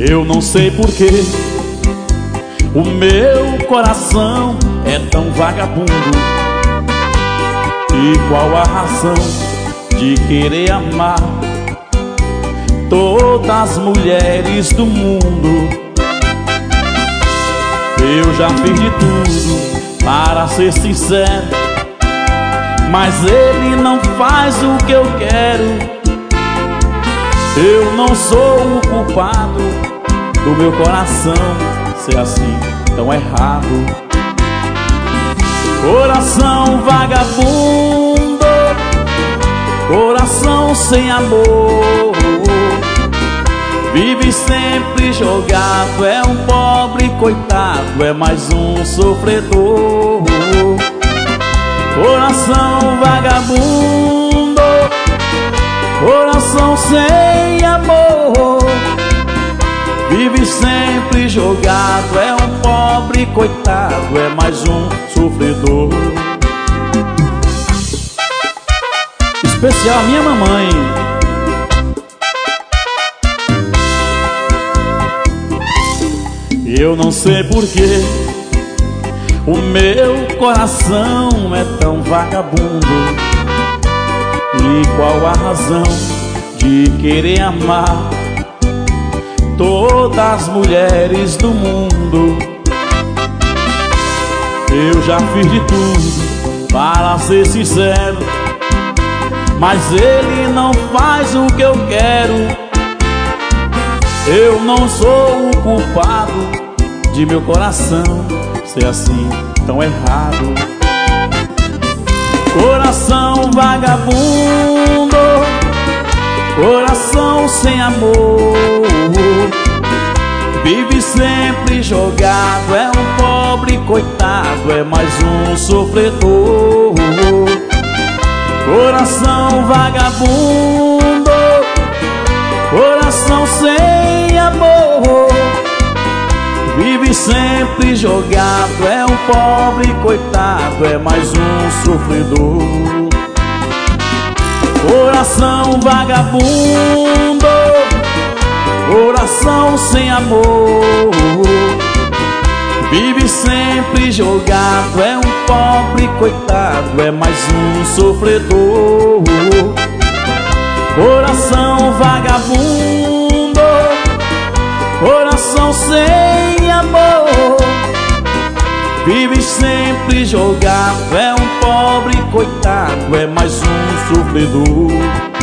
Eu não sei porquê o meu coração é tão vagabundo, e qual a razão de querer amar todas as mulheres do mundo. Eu já fiz de tudo para ser sincero, mas ele não faz o que eu quero. Eu não sou o culpado do meu coração ser assim tão errado. Coração vagabundo, coração sem amor, vive sempre jogado, é um pobre coitado, é mais um sofredor. Coração vagabundo, coração sem amor, vive sempre jogado, é um pobre coitado, é mais um sofredor. Especial a minha mamãe. Eu não sei porquê o meu coração é tão vagabundo, e qual a razão de querer amar todas as mulheres do mundo. Eu já fiz de tudo para ser sincero, mas ele não faz o que eu quero. Eu não sou o culpado de meu coração ser assim tão errado. Coração vagabundo, coração sem amor, vive sempre jogado, é um pobre coitado, é mais um sofredor. Coração vagabundo, coração sem amor, vive sempre jogado, é um pobre coitado, é mais um sofredor. Coração vagabundo, coração sem amor, vive sempre jogado, é um pobre coitado, é mais um sofredor. Coração vagabundo, coração sem amor, vive sempre jogado, é um pobre coitado, é mais um sofredor.